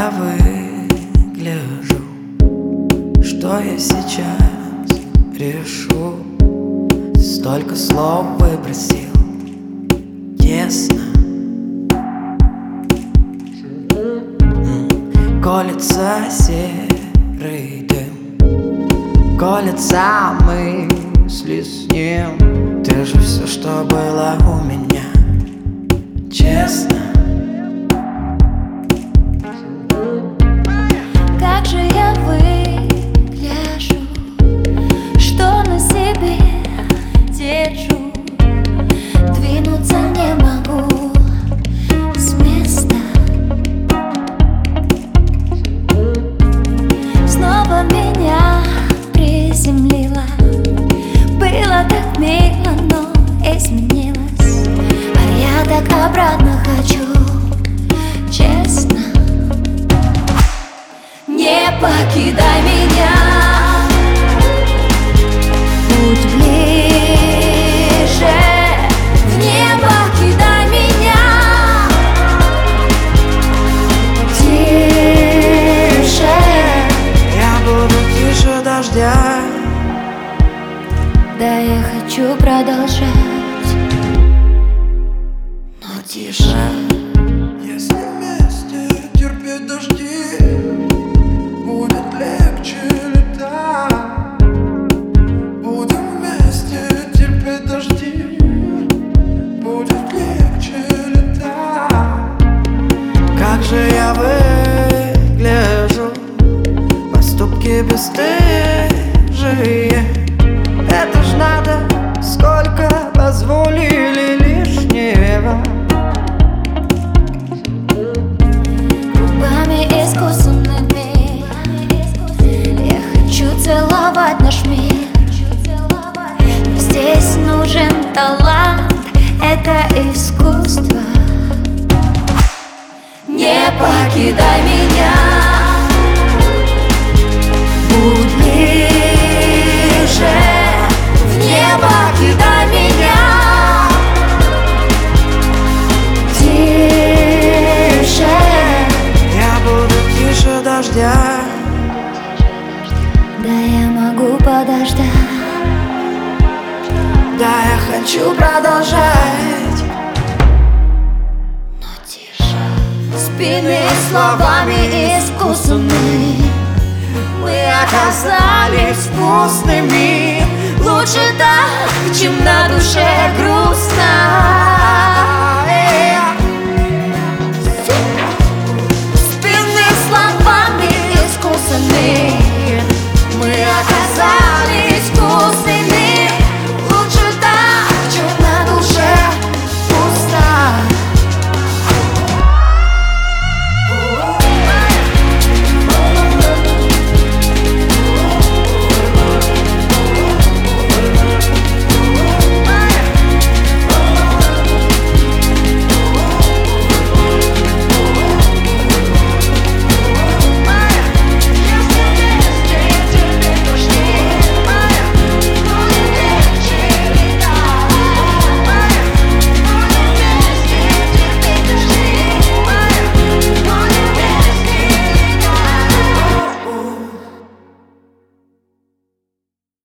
я выгляжу, что я сейчас решу. Столько слов выбросил, тесно. Колется серый дым, колется мысли с ним. Ты же все, что было у меня, честно. Как же я выгляжу, что на себе держу. Двинуться не могу с места. Снова меня приземлила. Было так мило, но изменилось. А я так обратно хочу, честно. Не покидай меня, будь ближе. Не покидай меня, тише. Я буду тише дождя. Да, я хочу продолжать, но тише. Если вместе терпеть дожди, будет легче летать. Будем вместе терпеть дожди, будет легче летать. Как же я выгляжу, поступки бесстыжие. Это ж надо, сколько позволили лишнего. Губами искусственными я хочу целовать наш мир. Но здесь нужен талант, это искусство. Не покидай меня, будь ближе. Не покидай меня, тише. Я буду тише дождя. Да, я могу подождать. Да, я хочу продолжать, но тише. Спины словами искусственными мы оказались вкусными. Лучше так, чем на душе грустно.